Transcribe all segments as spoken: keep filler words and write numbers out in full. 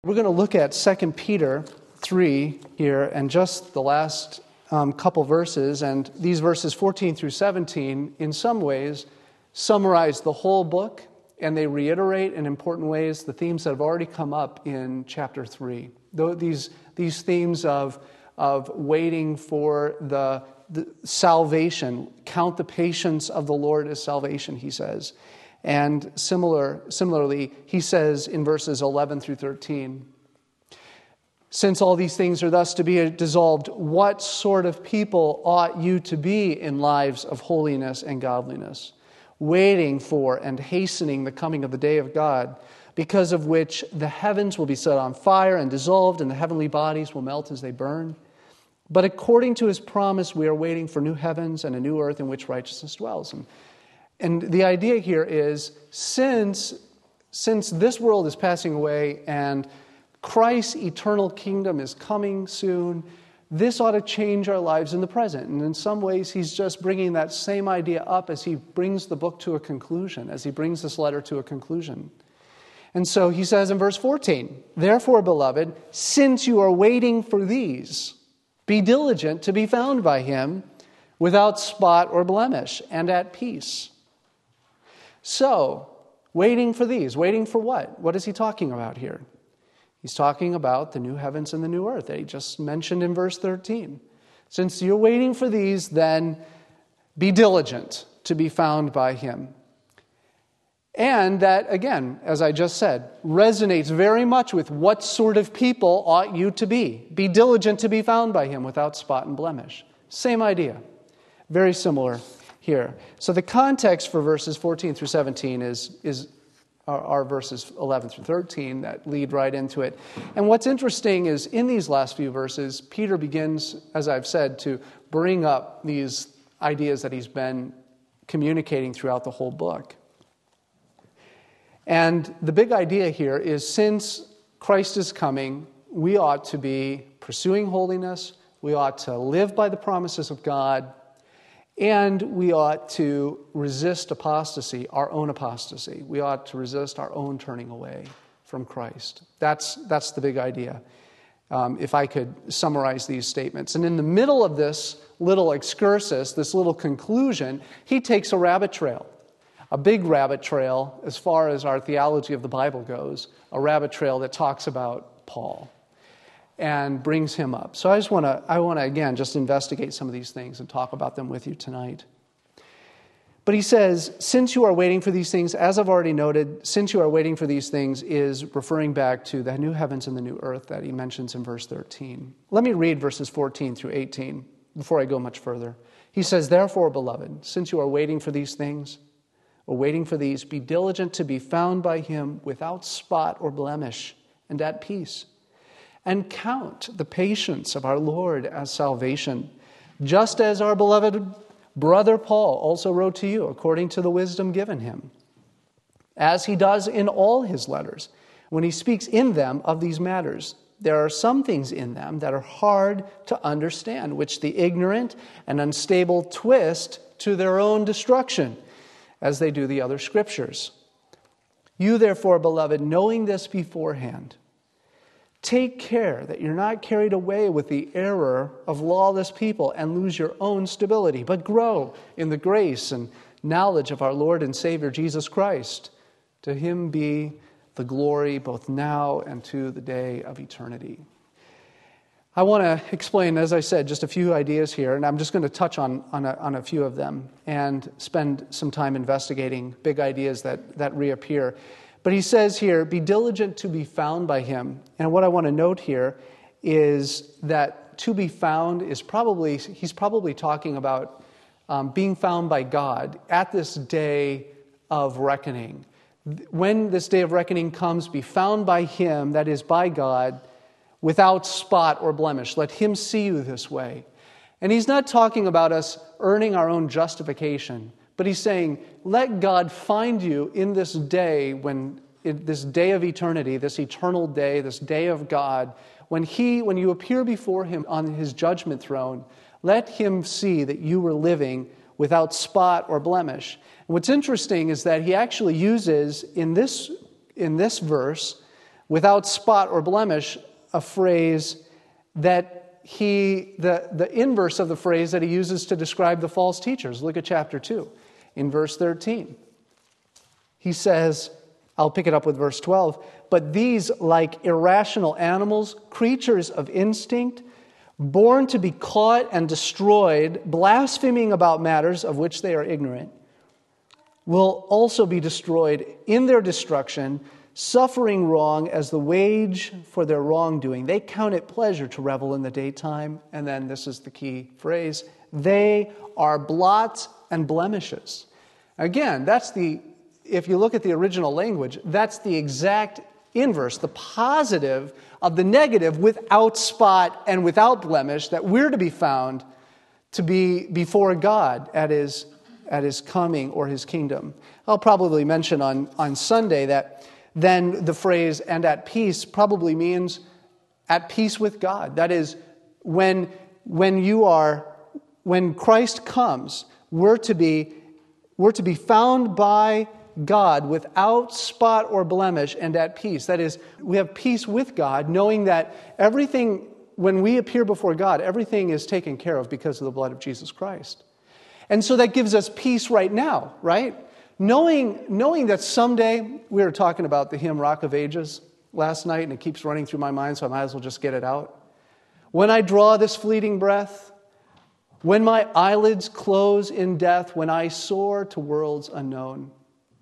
We're going to look at Second Peter three here and just the last um, couple verses. And these verses fourteen through seventeen, in some ways, summarize the whole book, and they reiterate in important ways the themes that have already come up in chapter three. Though these, these themes of, of waiting for the, the salvation, count the patience of the Lord as salvation, he says. And similar, similarly, he says in verses eleven through thirteen, since all these things are thus to be dissolved, what sort of people ought you to be in lives of holiness and godliness, waiting for and hastening the coming of the day of God, because of which the heavens will be set on fire and dissolved, and the heavenly bodies will melt as they burn? But according to his promise, we are waiting for new heavens and a new earth in which righteousness dwells. And And the idea here is, since, since this world is passing away and Christ's eternal kingdom is coming soon, this ought to change our lives in the present. And in some ways, he's just bringing that same idea up as he brings the book to a conclusion, as he brings this letter to a conclusion. And so he says in verse fourteen, therefore, beloved, since you are waiting for these, be diligent to be found by him without spot or blemish and at peace. So, waiting for these. Waiting for what? What is he talking about here? He's talking about the new heavens and the new earth that he just mentioned in verse thirteen. Since you're waiting for these, then be diligent to be found by him. And that, again, as I just said, resonates very much with what sort of people ought you to be. Be diligent to be found by him without spot and blemish. Same idea. Very similar here. So the context for verses fourteen through seventeen is, is our, our verses eleven through thirteen that lead right into it. And what's interesting is in these last few verses, Peter begins, as I've said, to bring up these ideas that he's been communicating throughout the whole book. And the big idea here is, since Christ is coming, we ought to be pursuing holiness, we ought to live by the promises of God, and we ought to resist apostasy, our own apostasy. We ought to resist our own turning away from Christ. That's, that's the big idea, um, if I could summarize these statements. And in the middle of this little excursus, this little conclusion, he takes a rabbit trail, a big rabbit trail as far as our theology of the Bible goes, a rabbit trail that talks about Paul and brings him up. So I just want to, I want to again just investigate some of these things and talk about them with you tonight. But he says, since you are waiting for these things, as I've already noted, since you are waiting for these things is referring back to the new heavens and the new earth that he mentions in verse thirteen. Let me read verses fourteen through eighteen before I go much further. He says, therefore, beloved, since you are waiting for these things, or waiting for these, be diligent to be found by him without spot or blemish and at peace. And count the patience of our Lord as salvation, just as our beloved brother Paul also wrote to you, according to the wisdom given him, as he does in all his letters, when he speaks in them of these matters. There are some things in them that are hard to understand, which the ignorant and unstable twist to their own destruction, as they do the other scriptures. You therefore, beloved, knowing this beforehand, take care that you're not carried away with the error of lawless people and lose your own stability, but grow in the grace and knowledge of our Lord and Savior Jesus Christ. To him be the glory both now and to the day of eternity. I want to explain, as I said, just a few ideas here, and I'm just going to touch on, on, a, on a few of them and spend some time investigating big ideas that, that reappear. But he says here, be diligent to be found by him. And what I want to note here is that to be found is probably, he's probably talking about um, being found by God at this day of reckoning. When this day of reckoning comes, be found by him, that is by God, without spot or blemish. Let him see you this way. And he's not talking about us earning our own justification, but he's saying, let God find you in this day, when in this day of eternity, this eternal day, this day of God, when he, when you appear before him on his judgment throne, let him see that you were living without spot or blemish. And what's interesting is that he actually uses in this in this verse without spot or blemish, a phrase that he, the, the inverse of the phrase that he uses to describe the false teachers. Look at chapter two, in verse thirteen. He says, I'll pick it up with verse twelve, but these, like irrational animals, creatures of instinct, born to be caught and destroyed, blaspheming about matters of which they are ignorant, will also be destroyed in their destruction, suffering wrong as the wage for their wrongdoing. They count it pleasure to revel in the daytime. And then this is the key phrase, they are blots and blemishes. Again, that's the, if you look at the original language, that's the exact inverse, the positive of the negative without spot and without blemish, that we're to be found to be before God at His at His coming or His kingdom. I'll probably mention on, on Sunday that then the phrase "and at peace" probably means at peace with God. That is, when when you are when Christ comes, we're to be we're to be found by God without spot or blemish and at peace. That is, we have peace with God, knowing that everything, when we appear before God, everything is taken care of because of the blood of Jesus Christ. And so that gives us peace right now, right? Knowing, knowing that someday, we were talking about the hymn Rock of Ages last night, and it keeps running through my mind, so I might as well just get it out. When I draw this fleeting breath, when my eyelids close in death, when I soar to worlds unknown,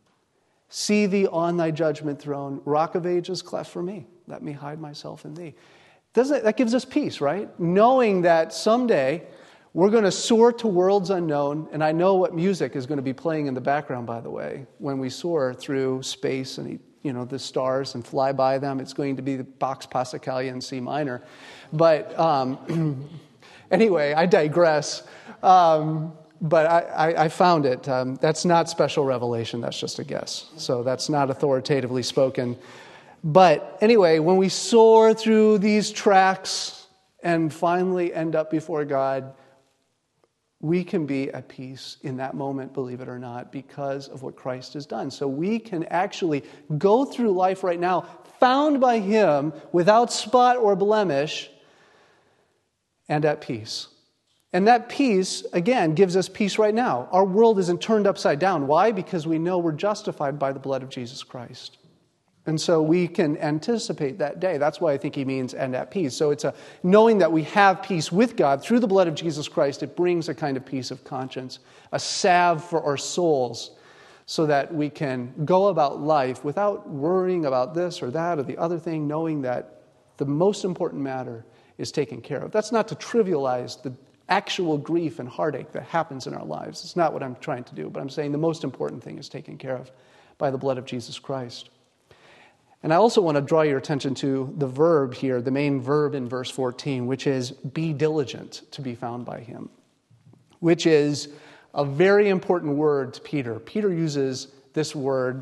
see thee on thy judgment throne, Rock of Ages, cleft for me. Let me hide myself in thee. Doesn't that gives us peace, right? Knowing that someday we're going to soar to worlds unknown, and I know what music is going to be playing in the background, by the way, when we soar through space and, you know, the stars and fly by them. It's going to be the Bach's Passacaglia in C minor. But um, anyway, I digress. Um, But I, I, I found it. Um, that's not special revelation. That's just a guess. So that's not authoritatively spoken. But anyway, when we soar through these tracks and finally end up before God, we can be at peace in that moment, believe it or not, because of what Christ has done. So we can actually go through life right now, found by Him, without spot or blemish, and at peace. And that peace, again, gives us peace right now. Our world isn't turned upside down. Why? Because we know we're justified by the blood of Jesus Christ. And so we can anticipate that day. That's why I think he means "and at peace." So it's a knowing that we have peace with God through the blood of Jesus Christ. It brings a kind of peace of conscience, a salve for our souls, so that we can go about life without worrying about this or that or the other thing, knowing that the most important matter is taken care of. That's not to trivialize the actual grief and heartache that happens in our lives. It's not what I'm trying to do, but I'm saying the most important thing is taken care of by the blood of Jesus Christ. And I also want to draw your attention to the verb here, the main verb in verse fourteen, which is "be diligent to be found by Him," which is a very important word to Peter. Peter uses this word,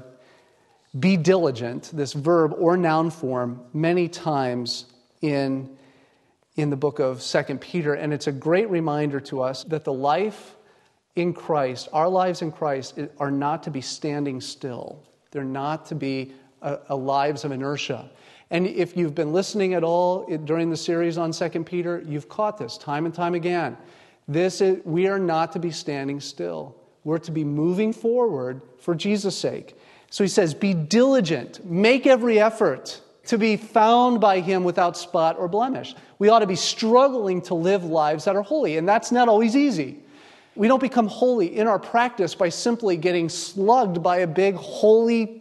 "be diligent," this verb or noun form, many times in in the book of Second Peter, and it's a great reminder to us that the life in Christ, our lives in Christ, are not to be standing still. They're not to be a, a lives of inertia. And if you've been listening at all during the series on Second Peter, you've caught this time and time again. This is, we are not to be standing still. We're to be moving forward for Jesus' sake. So he says, be diligent, make every effort to be found by Him without spot or blemish. We ought to be struggling to live lives that are holy, and that's not always easy. We don't become holy in our practice by simply getting slugged by a big holy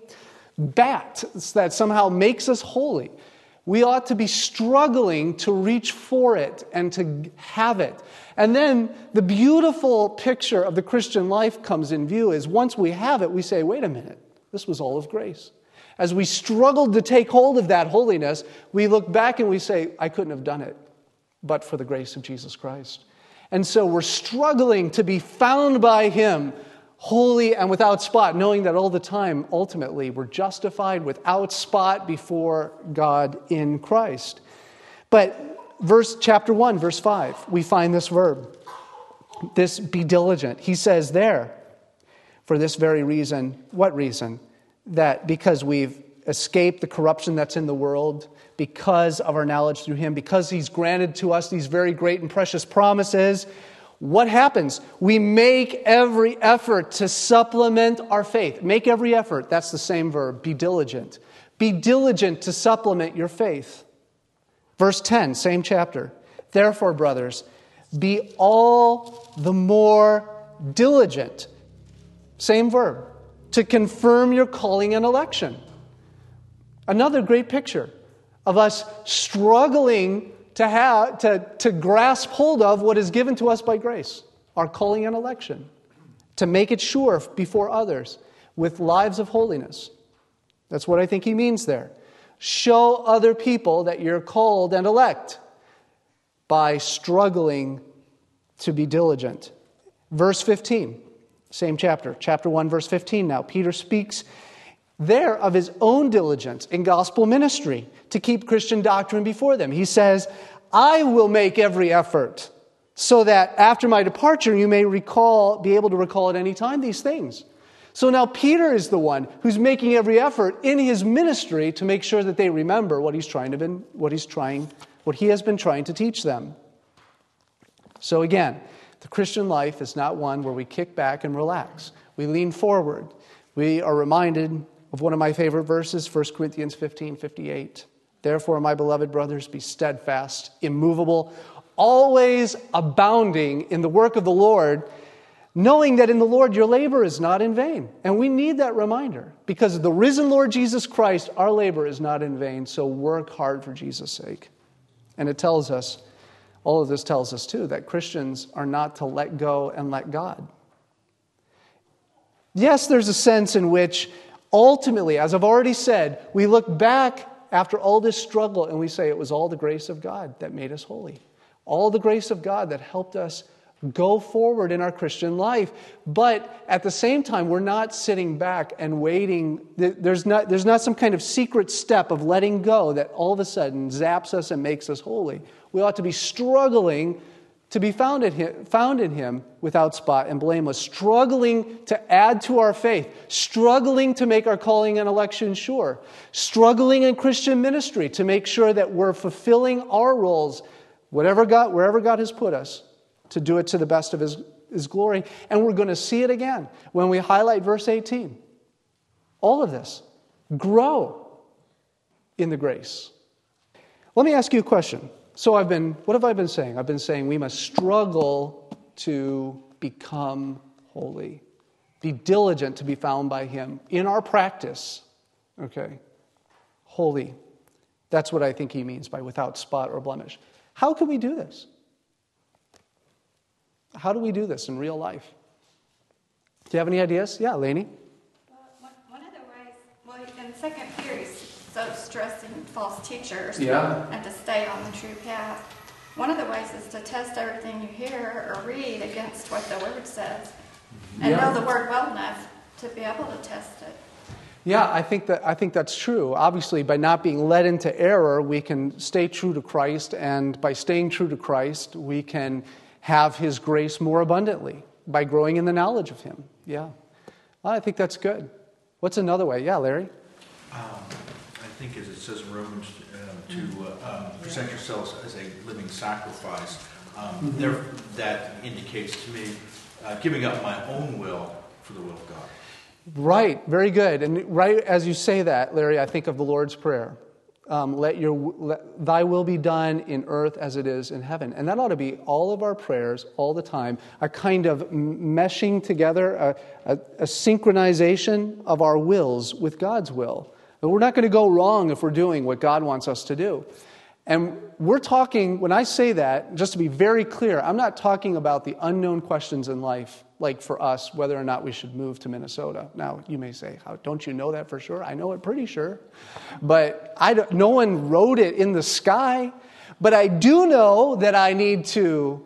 bat that somehow makes us holy. We ought to be struggling to reach for it and to have it. And then the beautiful picture of the Christian life comes in view is once we have it, we say, wait a minute, this was all of grace. As we struggled to take hold of that holiness, we look back and we say, I couldn't have done it but for the grace of Jesus Christ. And so we're struggling to be found by Him, holy and without spot, knowing that all the time, ultimately, we're justified without spot before God in Christ. But verse chapter one, verse five, we find this verb, this "be diligent." He says there, for this very reason, what reason? That because we've escape the corruption that's in the world because of our knowledge through him, because he's granted to us these very great and precious promises. What happens? We make every effort to supplement our faith. Make every effort. That's the same verb. Be diligent. Be diligent to supplement your faith. Verse ten, same chapter. Therefore, brothers, be all the more diligent. Same verb. To confirm your calling and election. Another great picture of us struggling to have to, to grasp hold of what is given to us by grace, our calling and election, to make it sure before others with lives of holiness. That's what I think he means there. Show other people that you're called and elect by struggling to be diligent. Verse fifteen, same chapter, chapter one, verse fifteen now. Peter speaks there of his own diligence in gospel ministry to keep Christian doctrine before them. He says, I will make every effort so that after my departure you may recall, be able to recall at any time these things. So now Peter is the one who's making every effort in his ministry to make sure that they remember what he's trying to been, what he's trying, what he has been trying to teach them. So again, the Christian life is not one where we kick back and relax. We lean forward. We are reminded of one of my favorite verses, First Corinthians fifteen fifty-eight. Therefore, my beloved brothers, be steadfast, immovable, always abounding in the work of the Lord, knowing that in the Lord your labor is not in vain. And we need that reminder. Because of the risen Lord Jesus Christ, our labor is not in vain. So work hard for Jesus' sake. And it tells us, all of this tells us too, that Christians are not to let go and let God. Yes, there's a sense in which ultimately, as I've already said, we look back after all this struggle and we say it was all the grace of God that made us holy. All the grace of God that helped us go forward in our Christian life. But at the same time, we're not sitting back and waiting. There's not, there's not some kind of secret step of letting go that all of a sudden zaps us and makes us holy. We ought to be struggling to be found in him, found in him without spot and blameless, struggling to add to our faith, struggling to make our calling and election sure, struggling in Christian ministry to make sure that we're fulfilling our roles, whatever God, wherever God has put us, to do it to the best of his, his glory. And we're going to see it again when we highlight verse eighteen. All of this. Grow in the grace. Let me ask you a question. So I've been, what have I been saying? I've been saying we must struggle to become holy. Be diligent to be found by him in our practice. Okay? Holy. That's what I think he means by without spot or blemish. How can we do this? How do we do this in real life? Do you have any ideas? Yeah, Lainey? Well, one of the ways, well, in Second Peter, he's so stressing false teachers Yeah. and to stay on the true path. One of the ways is to test everything you hear or read against what the Word says and Yeah. know the Word well enough to be able to test it. Yeah, I think that I think that's true. Obviously, by not being led into error, we can stay true to Christ, and by staying true to Christ, we can have his grace more abundantly by growing in the knowledge of him. Yeah. Well, I think that's good. What's another way? Yeah, Larry? Um, I think as it says in Romans, uh, to uh, um, present yourselves as a living sacrifice, um, mm-hmm. there, that indicates to me uh, giving up my own will for the will of God. Right, very good. And right as you say that, Larry, I think of the Lord's Prayer. Um, let your let, thy will be done in earth as it is in heaven. And that ought to be all of our prayers all the time, a kind of meshing together, a, a, a synchronization of our wills with God's will. But we're not going to go wrong if we're doing what God wants us to do. And we're talking, when I say that, just to be very clear, I'm not talking about the unknown questions in life, like for us, whether or not we should move to Minnesota. Now, you may say, "How don't you know that for sure?" I know it pretty sure. But I don't, no one wrote it in the sky. But I do know that I need to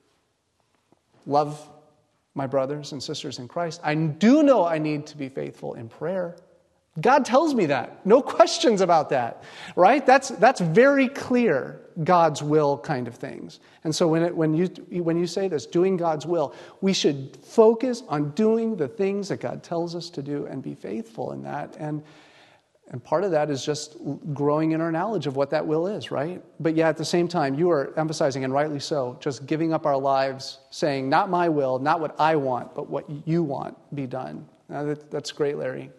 love my brothers and sisters in Christ. I do know I need to be faithful in prayer. God tells me that. No questions about that, right? That's that's very clear, God's will kind of things. And so when it, when you when you say this, doing God's will, we should focus on doing the things that God tells us to do and be faithful in that. And And part of that is just growing in our knowledge of what that will is, right? But yeah, at the same time, you are emphasizing, and rightly so, just giving up our lives, saying, not my will, not what I want, but what you want be done. Now, that, that's great, Larry.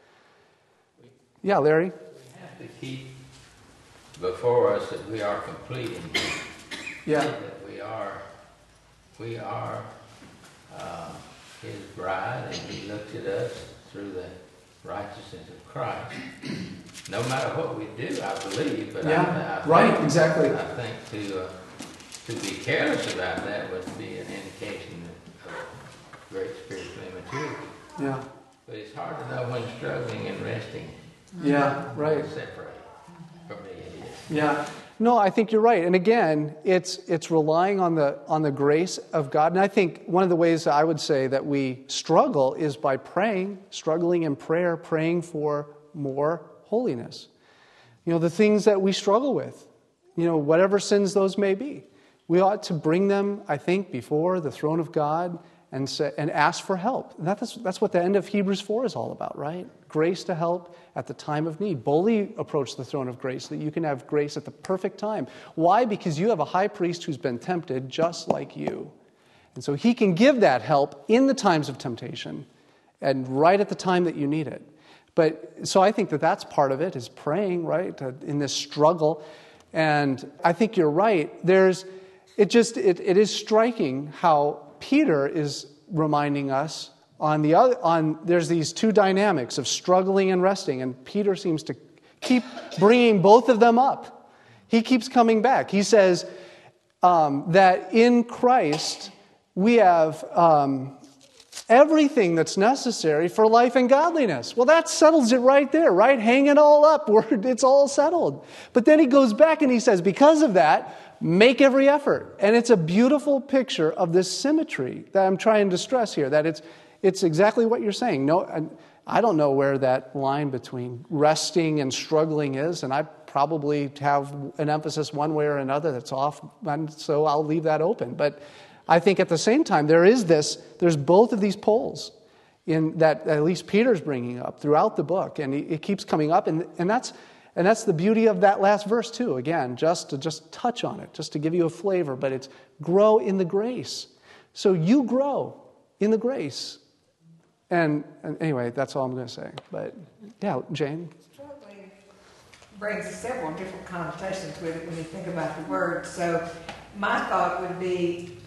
Yeah, Larry? We have to keep before us that we are complete in Him. Yeah. That we are, we are uh, His bride, and He looks at us through the righteousness of Christ. No matter what we do, I believe, but yeah, I, I right, think, exactly. I think to uh, to be careless about that would be an indication of great spiritual immaturity. Yeah. But it's hard to know when struggling and resting. Yeah, right. Separate. For me, it is. Yeah. No, I think you're right. And again, it's it's relying on the on the grace of God. And I think one of the ways that I would say that we struggle is by praying, struggling in prayer, praying for more holiness. You know, the things that we struggle with, you know, whatever sins those may be, we ought to bring them, I think, before the throne of God and say, and ask for help. And that's that's what the end of Hebrews four is all about, right? Grace to help at the time of need. Boldly approach the throne of grace so that you can have grace at the perfect time. Why? Because you have a high priest who's been tempted just like you. And so he can give that help in the times of temptation and right at the time that you need it. But so I think that that's part of it, is praying, right, in this struggle. And I think you're right. There's, it just, it, it is striking how Peter is reminding us on the other, on there's these two dynamics of struggling and resting, and Peter seems to keep bringing both of them up. He keeps coming back. He says um, that in Christ we have um, everything that's necessary for life and godliness. Well, that settles it right there, right? Hang it all up. It's all settled. But then he goes back and he says, because of that, make every effort. And it's a beautiful picture of this symmetry that I'm trying to stress here, that it's it's exactly what you're saying. No, I don't know where that line between resting and struggling is, and I probably have an emphasis one way or another that's off, and so I'll leave that open. But I think at the same time, there is this, there's both of these poles in that at least Peter's bringing up throughout the book, and it keeps coming up, and, and that's and that's the beauty of that last verse too. Again, just to just touch on it, just to give you a flavor, but it's grow in the grace. So you grow in the grace. And, and anyway, that's all I'm going to say. But yeah, Jane? Struggling brings several different connotations with it when you think about the word. So my thought would be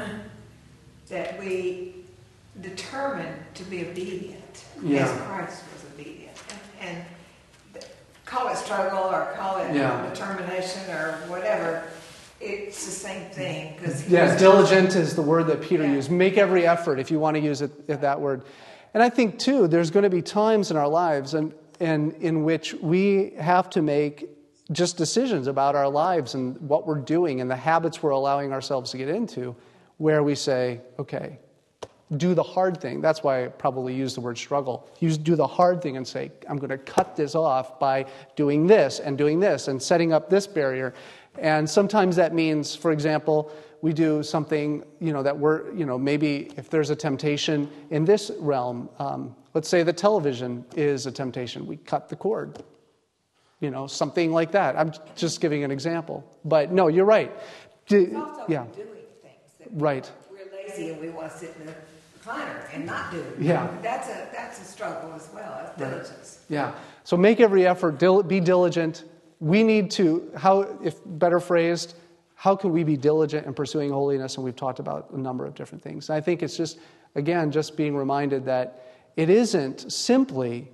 that we determine to be obedient yeah. as Christ was obedient. And, and call it struggle or call it yeah. determination or whatever. It's the same thing. Cause yeah, diligent is the word that Peter yeah. used. Make every effort, if you want to use it, that word. And I think, too, there's going to be times in our lives and, and in which we have to make just decisions about our lives and what we're doing and the habits we're allowing ourselves to get into, where we say, okay, do the hard thing. That's why I probably use the word struggle. You do the hard thing and say, I'm going to cut this off by doing this and doing this and setting up this barrier. And sometimes that means, for example, we do something, you know, that we're, you know, maybe if there's a temptation in this realm, um, let's say the television is a temptation, we cut the cord, you know, something like that. I'm just giving an example. But no, you're right. Do, it's also yeah. doing things. That right. We're lazy and we want to sit in the recliner and not do it. Yeah. That's a, that's a struggle as well, as diligence. Right. Yeah. So make every effort, dil- be diligent. We need to, how, if better phrased, how can we be diligent in pursuing holiness? And we've talked about a number of different things. And I think it's just, again, just being reminded that it isn't simply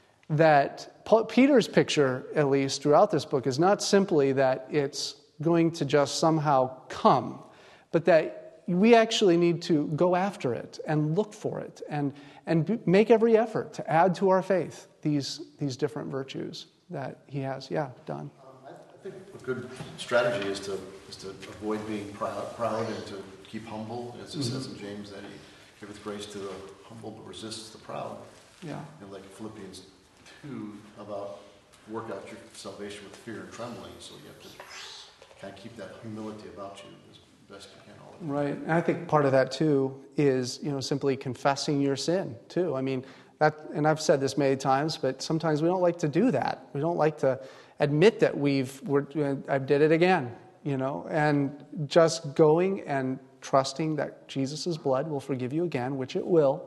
that Peter's picture, at least throughout this book, is not simply that it's going to just somehow come, but that we actually need to go after it and look for it and, and make every effort to add to our faith these, these different virtues that he has. Yeah, Don. Um, I think a good strategy is to is to avoid being proud, proud and to keep humble, as it mm-hmm. says in James, that he giveth grace to the humble but resists the proud. Yeah. And like Philippians two about work out your salvation with fear and trembling. So you have to kind of keep that humility about you as best you can. All right. And I think part of that too is, you know, simply confessing your sin too. I mean, That, and I've said this many times, but sometimes we don't like to do that. We don't like to admit that we've, we're, I did it again, you know, and just going and trusting that Jesus' blood will forgive you again, which it will,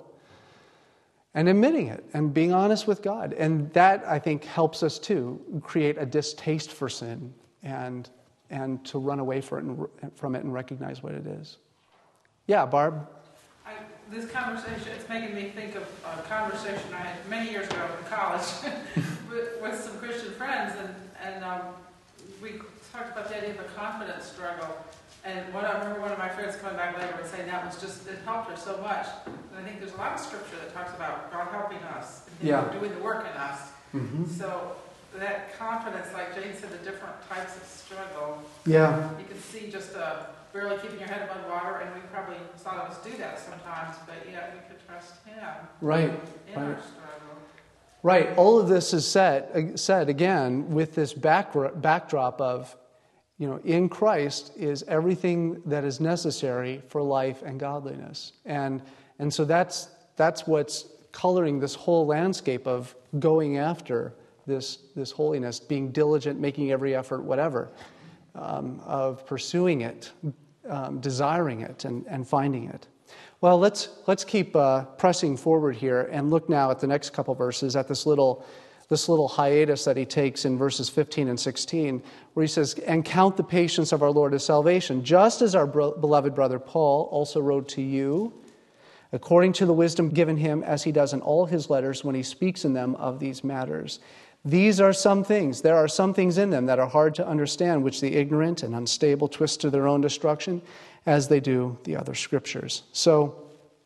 and admitting it and being honest with God. And that, I think, helps us too create a distaste for sin and and to run away from it and, from it and recognize what it is. Yeah, Barb? I, this conversation, it's making me think of a conversation I had many years ago in college with, with some Christian friends, and, and um, we talked about the idea of a confidence struggle. And what I remember one of my friends coming back later and saying that was just, it helped her so much. And I think there's a lot of scripture that talks about God helping us, and Yeah. doing the work in us. Mm-hmm. So that confidence, like Jane said, the different types of struggle, Yeah. you can see just uh, barely keeping your head above water, and we probably, some of us do that sometimes, but yet we could trust Him Right. in our Right. struggle. Right. All of this is said, said again with this back, backdrop of, you know, in Christ is everything that is necessary for life and godliness. And and so that's that's what's coloring this whole landscape of going after this this holiness, being diligent, making every effort, whatever, um, of pursuing it, um, desiring it, and, and finding it. Well, let's let's keep uh, pressing forward here and look now at the next couple verses, at this little this little hiatus that he takes in verses fifteen and sixteen, where he says, "And count the patience of our Lord as salvation, just as our bro- beloved brother Paul also wrote to you, according to the wisdom given him, as he does in all his letters when he speaks in them of these matters. These are some things, there are some things in them that are hard to understand, which the ignorant and unstable twist to their own destruction, as they do the other scriptures." So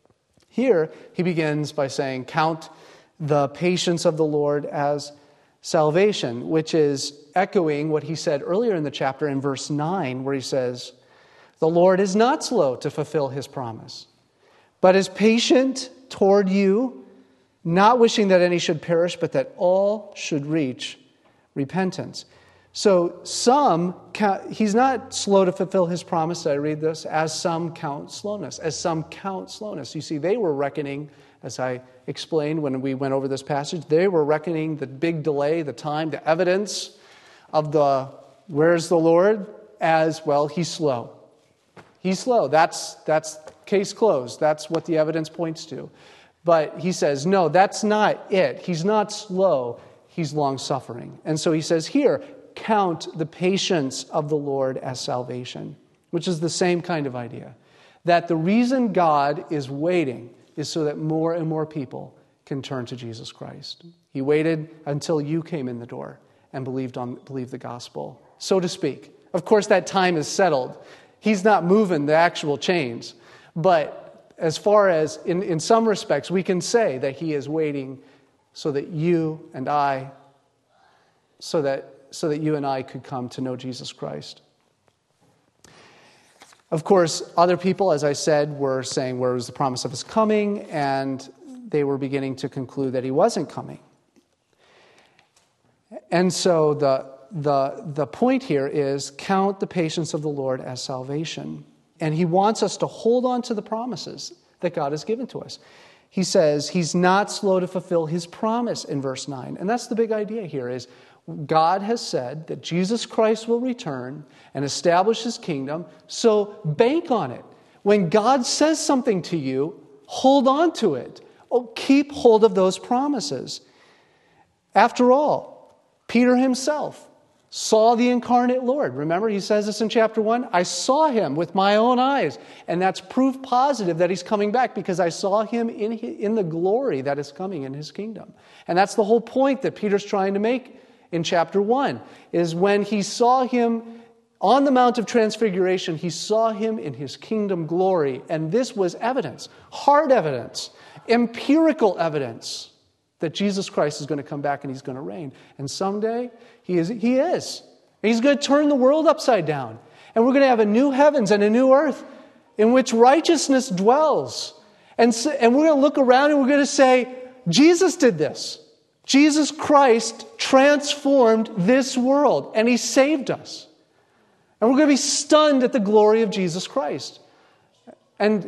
here he begins by saying, count the patience of the Lord as salvation, which is echoing what he said earlier in the chapter in verse nine, where he says, "The Lord is not slow to fulfill his promise, but is patient toward you, not wishing that any should perish, but that all should reach repentance." So some, count, he's not slow to fulfill his promise, I read this, as some count slowness, as some count slowness. You see, they were reckoning, as I explained when we went over this passage, they were reckoning the big delay, the time, the evidence of the, where's the Lord, as, well, he's slow. He's slow. That's, that's case closed. That's what the evidence points to. But he says, no, that's not it. He's not slow. He's long-suffering. And so he says here, count the patience of the Lord as salvation, which is the same kind of idea. That the reason God is waiting is so that more and more people can turn to Jesus Christ. He waited until you came in the door and believed on believed the gospel, so to speak. Of course, that time is settled. He's not moving the actual chains. But as far as, in, in some respects, we can say that he is waiting so that you and I, so that, so that you and I could come to know Jesus Christ. Of course, other people, as I said, were saying where was the promise of his coming, and they were beginning to conclude that he wasn't coming. And so the, the, the point here is count the patience of the Lord as salvation. And he wants us to hold on to the promises that God has given to us. He says he's not slow to fulfill his promise in verse nine. And that's the big idea here is God has said that Jesus Christ will return and establish his kingdom, so bank on it. When God says something to you, hold on to it. Oh, keep hold of those promises. After all, Peter himself saw the incarnate Lord. Remember, he says this in chapter one, I saw him with my own eyes. And that's proof positive that he's coming back because I saw him in, in the glory that is coming in his kingdom. And that's the whole point that Peter's trying to make in chapter one, is when he saw him on the Mount of Transfiguration, he saw him in his kingdom glory. And this was evidence, hard evidence, empirical evidence that Jesus Christ is going to come back and he's going to reign. And someday, he is. He is. He's going to turn the world upside down. And we're going to have a new heavens and a new earth in which righteousness dwells. And, so, and we're going to look around and we're going to say, Jesus did this. Jesus Christ transformed this world and he saved us. And we're going to be stunned at the glory of Jesus Christ. And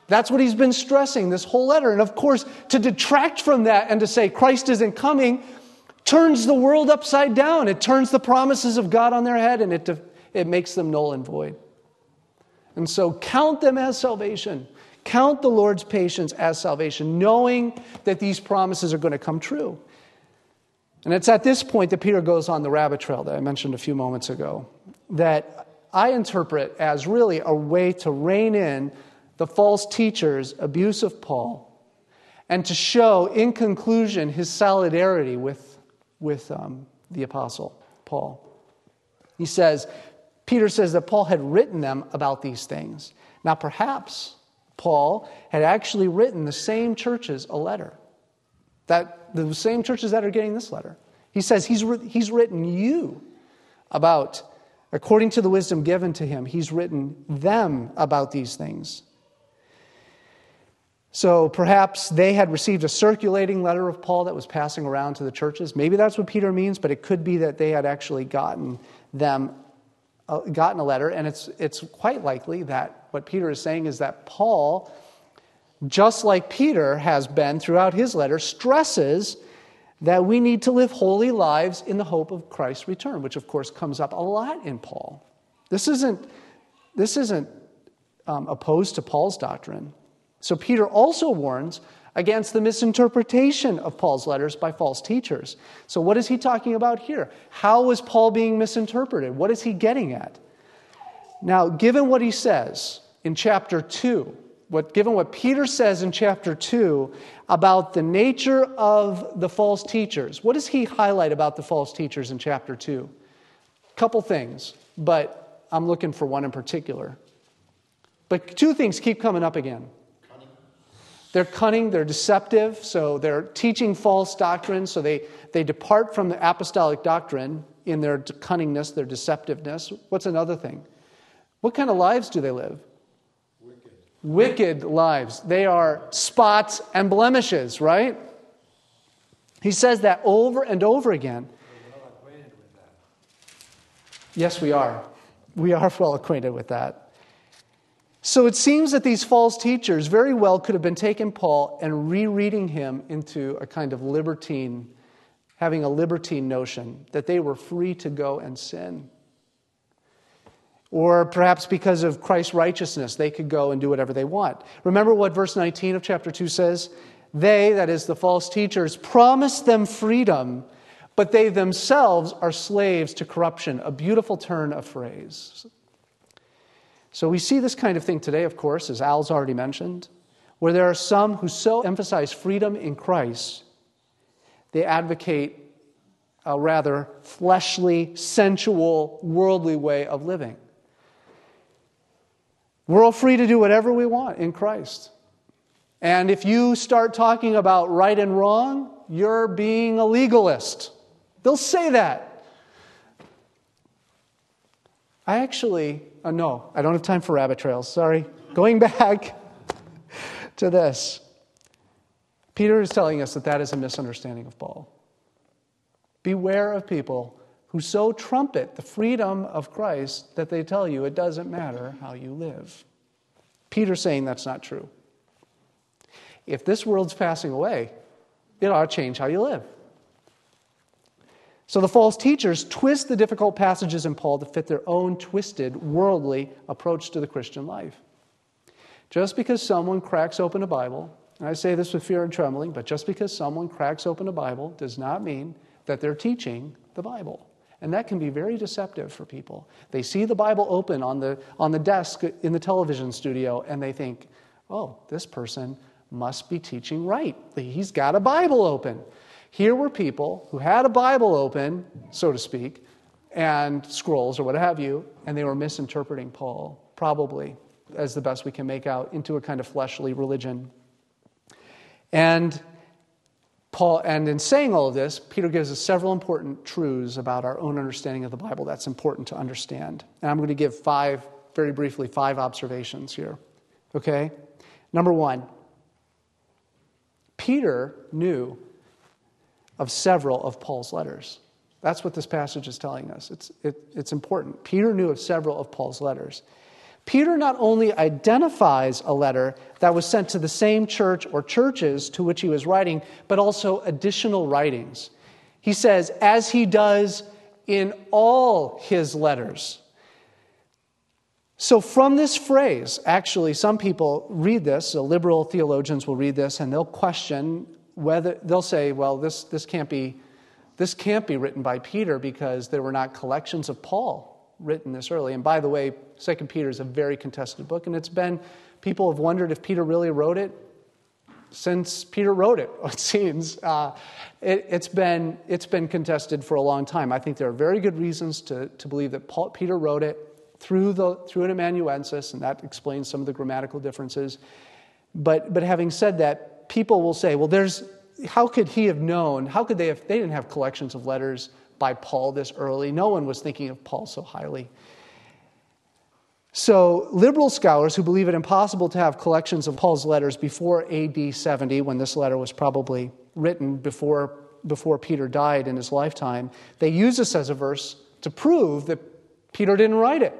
That's what he's been stressing this whole letter. And of course, to detract from that and to say Christ isn't coming turns the world upside down. It turns the promises of God on their head, and it, it makes them null and void. And so count them as salvation. Count the Lord's patience as salvation, knowing that these promises are going to come true. And it's at this point that Peter goes on the rabbit trail that I mentioned a few moments ago, that I interpret as really a way to rein in the false teacher's abuse of Paul, and to show, in conclusion, his solidarity with, with um, the apostle Paul. He says, Peter says that Paul had written them about these things. Now, perhaps Paul had actually written the same churches a letter, that the same churches that are getting this letter. He says he's, he's written you about, according to the wisdom given to him, he's written them about these things. So perhaps they had received a circulating letter of Paul that was passing around to the churches. Maybe that's what Peter means, but it could be that they had actually gotten them, uh, gotten a letter. And it's it's quite likely that what Peter is saying is that Paul, just like Peter has been throughout his letter, stresses that we need to live holy lives in the hope of Christ's return, which of course comes up a lot in Paul. This isn't, this isn't um, opposed to Paul's doctrine. So Peter also warns against the misinterpretation of Paul's letters by false teachers. So what is he talking about here? How is Paul being misinterpreted? What is he getting at? Now, given what he says in chapter two, what, given what Peter says in chapter two about the nature of the false teachers, what does he highlight about the false teachers in chapter two? A couple things, but I'm looking for one in particular. But two things keep coming up again. They're cunning, they're deceptive, so they're teaching false doctrine, so they, they depart from the apostolic doctrine in their cunningness, their deceptiveness. What's another thing? What kind of lives do they live? Wicked. Wicked lives. They are spots and blemishes, right? He says that over and over again. We're well acquainted with that. Yes, we are. We are well acquainted with that. So it seems that these false teachers very well could have been taking Paul and rereading him into a kind of libertine, having a libertine notion that they were free to go and sin. Or perhaps because of Christ's righteousness, they could go and do whatever they want. Remember what verse nineteen of chapter two says? They, that is the false teachers, promise them freedom, but they themselves are slaves to corruption. A beautiful turn of phrase. So we see this kind of thing today, of course, as Al's already mentioned, where there are some who so emphasize freedom in Christ, they advocate a rather fleshly, sensual, worldly way of living. We're all free to do whatever we want in Christ. And if you start talking about right and wrong, you're being a legalist. They'll say that. I actually... Uh, no, I don't have time for rabbit trails. Sorry. Going back to this. Peter is telling us that that is a misunderstanding of Paul. Beware of people who so trumpet the freedom of Christ that they tell you it doesn't matter how you live. Peter's saying that's not true. If this world's passing away, it ought to change how you live. So the false teachers twist the difficult passages in Paul to fit their own twisted, worldly approach to the Christian life. Just because someone cracks open a Bible, and I say this with fear and trembling, but just because someone cracks open a Bible does not mean that they're teaching the Bible. And that can be very deceptive for people. They see the Bible open on the, on the desk in the television studio, and they think, oh, this person must be teaching right. He's got a Bible open. Here were people who had a Bible open, so to speak, and scrolls or what have you, and they were misinterpreting Paul, probably, as the best we can make out, into a kind of fleshly religion. And Paul, and in saying all of this, Peter gives us several important truths about our own understanding of the Bible that's important to understand. And I'm going to give five, very briefly, five observations here. Okay? Number one, Peter knew of several of Paul's letters. That's what this passage is telling us. It's, it, it's important. Peter knew of several of Paul's letters. Peter not only identifies a letter that was sent to the same church or churches to which he was writing, but also additional writings. He says, as he does in all his letters. So from this phrase, actually, some people read this, so liberal theologians will read this, and they'll question whether, they'll say, well, this, this can't be, this can't be written by Peter because there were not collections of Paul written this early. And by the way, Second Peter is a very contested book, and it's been, people have wondered if Peter really wrote it since Peter wrote it, it seems. Uh, it, it's been it's been contested for a long time. I think there are very good reasons to, to believe that Paul, Peter wrote it through the through an amanuensis, and that explains some of the grammatical differences. But but having said that, people will say, well, there's how could he have known? How could they have? They didn't have collections of letters by Paul this early. No one was thinking of Paul so highly. So liberal scholars who believe it impossible to have collections of Paul's letters before A D seventy, when this letter was probably written before, before Peter died in his lifetime, they use this as a verse to prove that Peter didn't write it.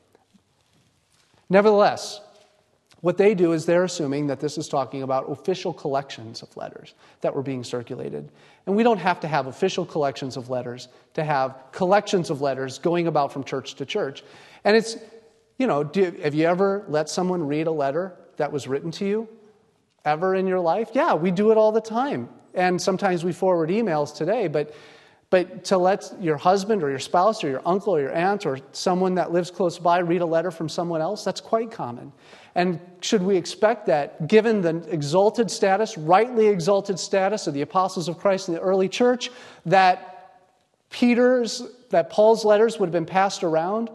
Nevertheless, what they do is they're assuming that this is talking about official collections of letters that were being circulated. And we don't have to have official collections of letters to have collections of letters going about from church to church. And it's, you know, do, have you ever let someone read a letter that was written to you? Ever in your life? Yeah, we do it all the time. And sometimes we forward emails today, but But to let your husband or your spouse or your uncle or your aunt or someone that lives close by read a letter from someone else, that's quite common. And should we expect that, given the exalted status, rightly exalted status of the apostles of Christ in the early church, that Peter's, that Paul's letters would have been passed around?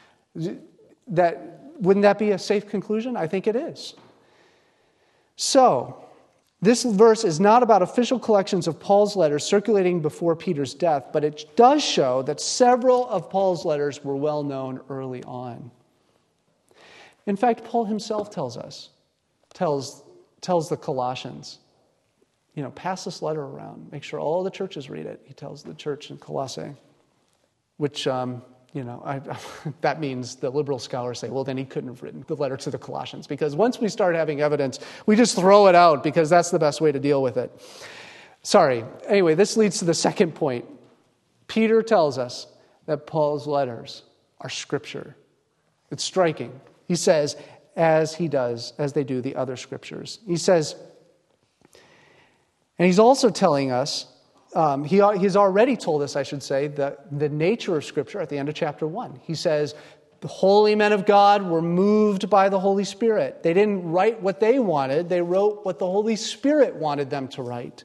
That, wouldn't that be a safe conclusion? I think it is. So, this verse is not about official collections of Paul's letters circulating before Peter's death, but it does show that several of Paul's letters were well known early on. In fact, Paul himself tells us, tells, tells the Colossians, you know, pass this letter around. Make sure all the churches read it. He tells the church in Colossae, which, um, you know, I, that means the liberal scholars say, well, then he couldn't have written the letter to the Colossians, because once we start having evidence, we just throw it out because that's the best way to deal with it. Sorry. Anyway, this leads to the second point. Peter tells us that Paul's letters are Scripture. It's striking. He says, as he does, as they do the other Scriptures. He says, and he's also telling us, Um, he, he's already told us, I should say, the, the nature of Scripture at the end of chapter one. He says, the holy men of God were moved by the Holy Spirit. They didn't write what they wanted. They wrote what the Holy Spirit wanted them to write.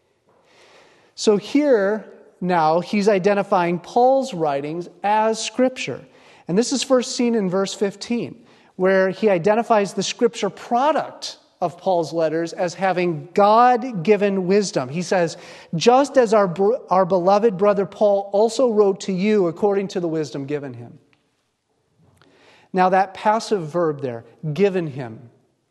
So here, now, he's identifying Paul's writings as Scripture. And this is first seen in verse fifteen, where he identifies the Scripture product of Paul's letters as having God-given wisdom. He says, just as our, our beloved brother Paul also wrote to you according to the wisdom given him. Now that passive verb there, given him,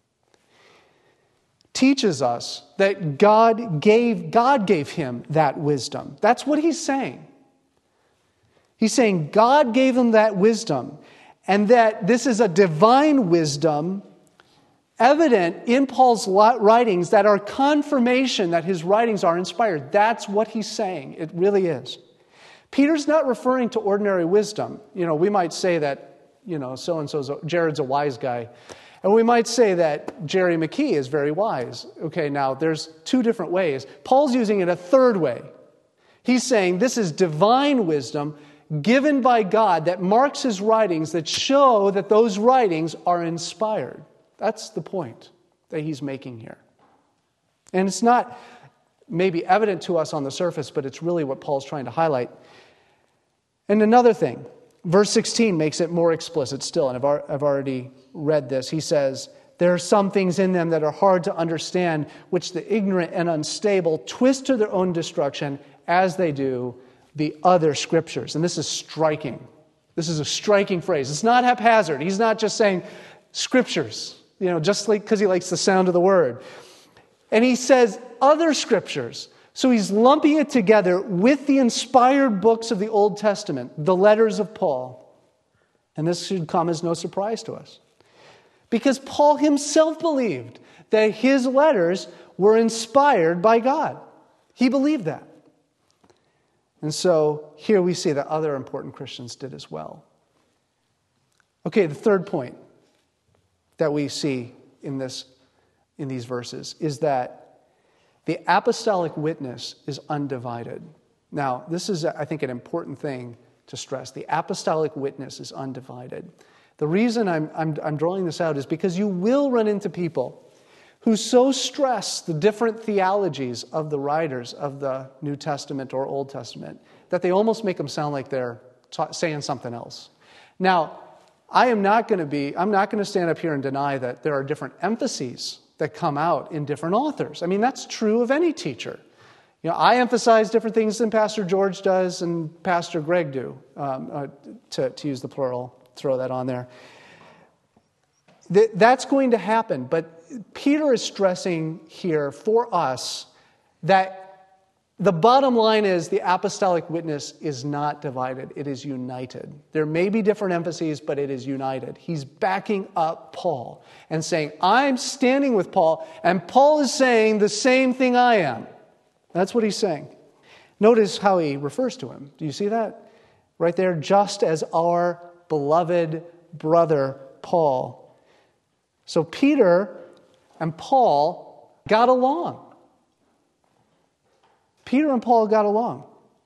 teaches us that God gave, God gave him that wisdom. That's what he's saying. He's saying God gave him that wisdom, and that this is a divine wisdom evident in Paul's writings that are confirmation that his writings are inspired. That's what he's saying. It really is. Peter's not referring to ordinary wisdom. You know, we might say that, you know, so-and-so's, a, Jared's a wise guy. And we might say that Jerry McKee is very wise. Okay, now there's two different ways. Paul's using it a third way. He's saying this is divine wisdom given by God that marks his writings, that show that those writings are inspired. That's the point that he's making here. And it's not maybe evident to us on the surface, but it's really what Paul's trying to highlight. And another thing, verse sixteen makes it more explicit still, and I've, I've already read this. He says, there are some things in them that are hard to understand, which the ignorant and unstable twist to their own destruction, as they do the other Scriptures. And this is striking. This is a striking phrase. It's not haphazard. He's not just saying Scriptures. You know, just like because he likes the sound of the word. And he says other Scriptures. So he's lumping it together with the inspired books of the Old Testament, the letters of Paul. And this should come as no surprise to us. Because Paul himself believed that his letters were inspired by God. He believed that. And so here we see that other important Christians did as well. Okay, the third point that we see in this, in these verses is that the apostolic witness is undivided. Now, this is, I think, an important thing to stress. The apostolic witness is undivided. The reason I'm, I'm, I'm drawing this out is because you will run into people who so stress the different theologies of the writers of the New Testament or Old Testament that they almost make them sound like they're ta- saying something else. Now, I am not going to be, I'm not going to stand up here and deny that there are different emphases that come out in different authors. I mean, that's true of any teacher. You know, I emphasize different things than Pastor George does and Pastor Greg do, um, uh, to, to use the plural, throw that on there. Th- that's going to happen, but Peter is stressing here for us that the bottom line is the apostolic witness is not divided. It is united. There may be different emphases, but it is united. He's backing up Paul and saying, I'm standing with Paul, and Paul is saying the same thing I am. That's what he's saying. Notice how he refers to him. Do you see that? Right there, just as our beloved brother Paul. So Peter and Paul got along. Peter and Paul got along.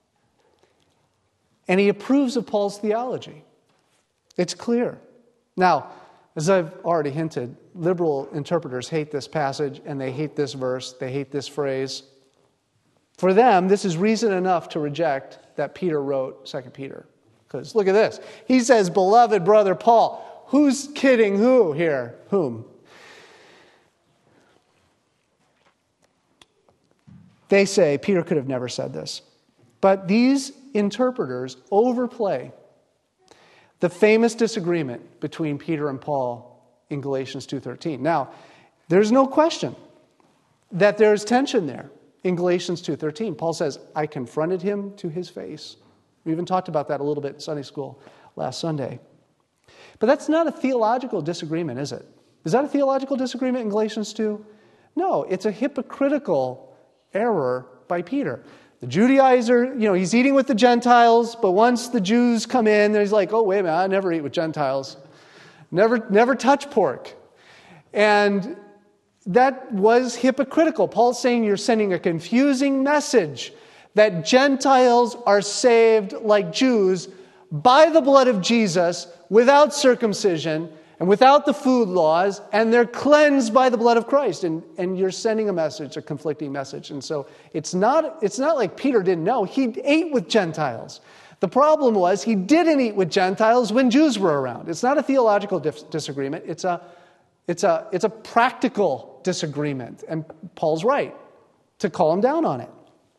And he approves of Paul's theology. It's clear. Now, as I've already hinted, liberal interpreters hate this passage and they hate this verse, they hate this phrase. For them, this is reason enough to reject that Peter wrote Second Peter. Because look at this. He says, beloved brother Paul. Who's kidding who here? Whom? They say Peter could have never said this. But these interpreters overplay the famous disagreement between Peter and Paul in Galatians two thirteen. Now, there's no question that there's tension there in Galatians two thirteen. Paul says, I confronted him to his face. We even talked about that a little bit in Sunday school last Sunday. But that's not a theological disagreement, is it? Is that a theological disagreement in Galatians two? No, it's a hypocritical error by Peter. The Judaizer, you know, he's eating with the Gentiles, but once the Jews come in, he's like, oh, wait a minute, I never eat with Gentiles. Never, never touch pork. And that was hypocritical. Paul's saying you're sending a confusing message that Gentiles are saved like Jews by the blood of Jesus, without circumcision, and without the food laws, and they're cleansed by the blood of Christ. And, and you're sending a message, a conflicting message. And so it's not, it's not like Peter didn't know. He ate with Gentiles. The problem was he didn't eat with Gentiles when Jews were around. It's not a theological dis- disagreement. It's a, it's, a, it's a practical disagreement. And Paul's right to call him down on it.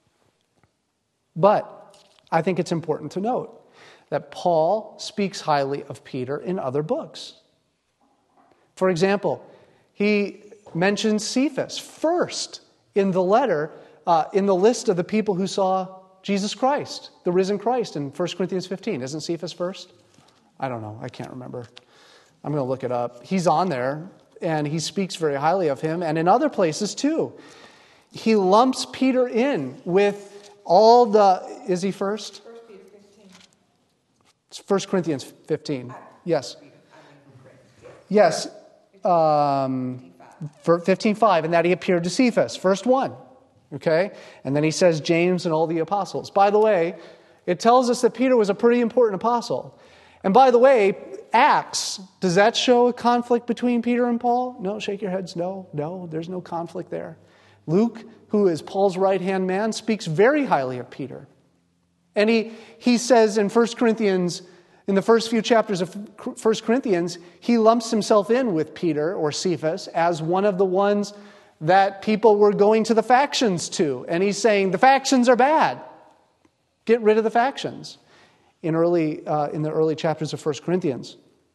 But I think it's important to note that Paul speaks highly of Peter in other books. For example, he mentions Cephas first in the letter, uh, in the list of the people who saw Jesus Christ, the risen Christ, in First Corinthians fifteen. Isn't Cephas first? I don't know. I can't remember. I'm going to look it up. He's on there, and he speaks very highly of him, and in other places too. He lumps Peter in with all the... Is he first? First Peter fifteen. It's First Corinthians fifteen. Yes. Yes. Um, fifteen five, and that he appeared to Cephas, first one. Okay? And then he says James and all the apostles. By the way, it tells us that Peter was a pretty important apostle. And by the way, Acts, does that show a conflict between Peter and Paul? No, shake your heads. No, no, there's no conflict there. Luke, who is Paul's right-hand man, speaks very highly of Peter. And he, he says in First Corinthians, in the first few chapters of First Corinthians, he lumps himself in with Peter or Cephas as one of the ones that people were going to the factions to. And he's saying, the factions are bad. Get rid of the factions in early uh, in the early chapters of First Corinthians.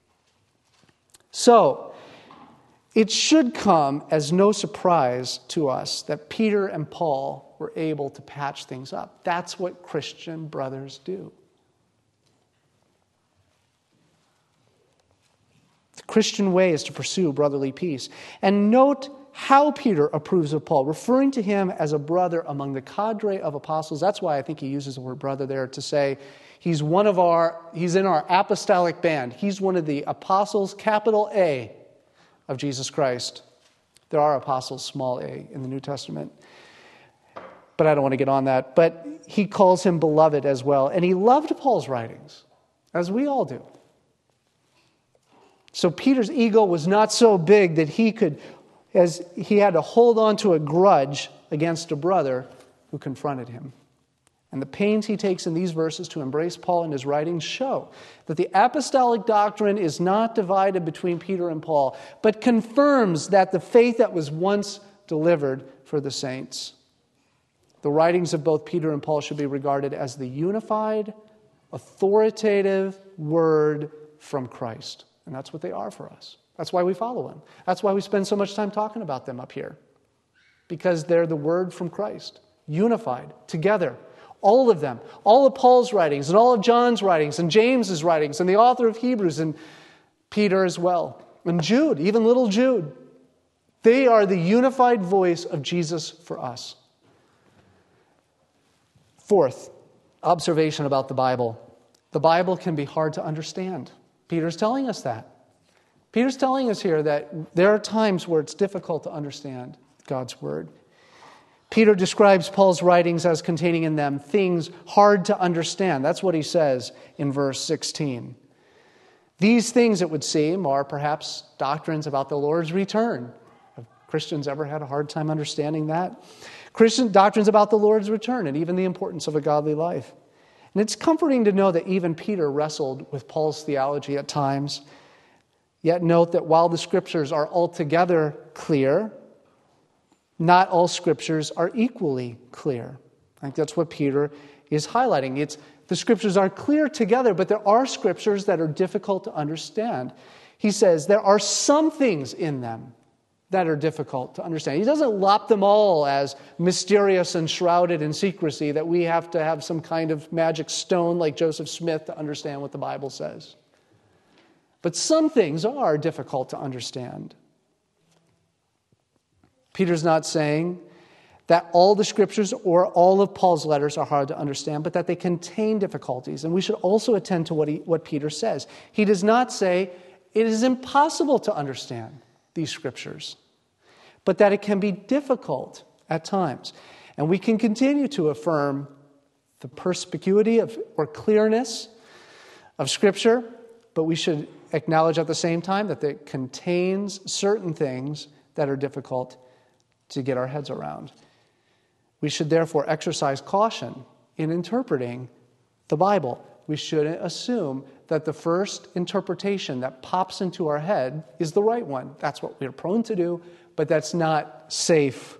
So, it should come as no surprise to us that Peter and Paul were able to patch things up. That's what Christian brothers do. Christian way is to pursue brotherly peace. And note how Peter approves of Paul, referring to him as a brother among the cadre of apostles. That's why I think he uses the word brother there to say he's one of our, he's in our apostolic band. He's one of the apostles, capital A, of Jesus Christ. There are apostles, small a, in the New Testament. But I don't want to get on that. But he calls him beloved as well. And he loved Paul's writings, as we all do. So Peter's ego was not so big that he could, as he had to hold on to a grudge against a brother who confronted him. And the pains he takes in these verses to embrace Paul in his writings show that the apostolic doctrine is not divided between Peter and Paul, but confirms that the faith that was once delivered for the saints. The writings of both Peter and Paul should be regarded as the unified, authoritative word from Christ. And that's what they are for us. That's why we follow them. That's why we spend so much time talking about them up here. Because they're the word from Christ, unified, together. All of them. All of Paul's writings and all of John's writings and James's writings and the author of Hebrews and Peter as well. And Jude, even little Jude. They are the unified voice of Jesus for us. Fourth, observation about the Bible. The Bible can be hard to understand. Peter's telling us that. Peter's telling us here that there are times where it's difficult to understand God's Word. Peter describes Paul's writings as containing in them things hard to understand. That's what he says in verse sixteen. These things, it would seem, are perhaps doctrines about the Lord's return. Have Christians ever had a hard time understanding that? Christian doctrines about the Lord's return and even the importance of a godly life. And it's comforting to know that even Peter wrestled with Paul's theology at times. Yet note that while the Scriptures are altogether clear, not all Scriptures are equally clear. I think that's what Peter is highlighting. It's the Scriptures are clear together, but there are Scriptures that are difficult to understand. He says there are some things in them that are difficult to understand. He doesn't lop them all as mysterious and shrouded in secrecy that we have to have some kind of magic stone like Joseph Smith to understand what the Bible says. But some things are difficult to understand. Peter's not saying that all the Scriptures or all of Paul's letters are hard to understand, but that they contain difficulties. And we should also attend to what, he, what Peter says. He does not say it is impossible to understand these Scriptures, but that it can be difficult at times. And we can continue to affirm the perspicuity of or clearness of Scripture, but we should acknowledge at the same time that it contains certain things that are difficult to get our heads around. We should therefore exercise caution in interpreting the Bible. We shouldn't assume that the first interpretation that pops into our head is the right one. That's what we're prone to do, but that's not safe.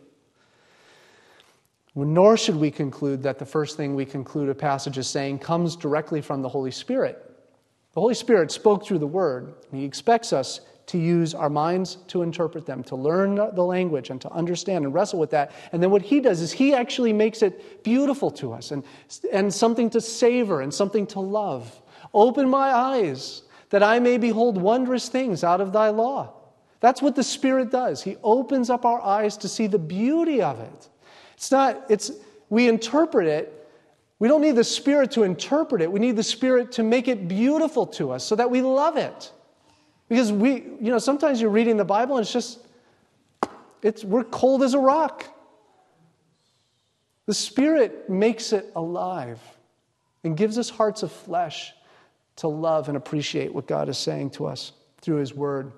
Nor should we conclude that the first thing we conclude a passage is saying comes directly from the Holy Spirit. The Holy Spirit spoke through the Word, and He expects us to use our minds to interpret them, to learn the language and to understand and wrestle with that. And then what He does is He actually makes it beautiful to us and, and something to savor and something to love. Open my eyes that I may behold wondrous things out of thy law. That's what the Spirit does. He opens up our eyes to see the beauty of it. It's not, it's, we interpret it. We don't need the Spirit to interpret it. We need the Spirit to make it beautiful to us so that we love it. Because we, you know, sometimes you're reading the Bible and it's just, it's we're cold as a rock. The Spirit makes it alive and gives us hearts of flesh to love and appreciate what God is saying to us through His Word.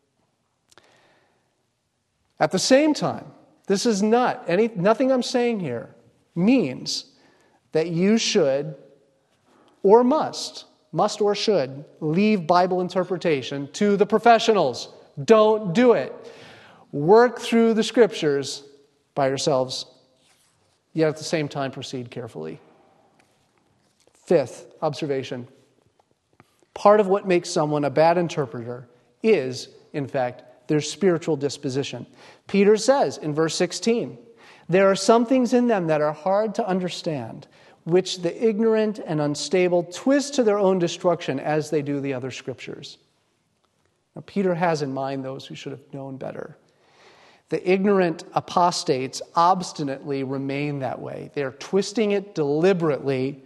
At the same time, this is not, any nothing I'm saying here means that you should or must, must or should, leave Bible interpretation to the professionals. Don't do it. Work through the Scriptures by yourselves, yet at the same time proceed carefully. Fifth observation. Part of what makes someone a bad interpreter is, in fact, their spiritual disposition. Peter says in verse sixteen, there are some things in them that are hard to understand, which the ignorant and unstable twist to their own destruction as they do the other Scriptures. Now, Peter has in mind those who should have known better. The ignorant apostates obstinately remain that way. They are twisting it deliberately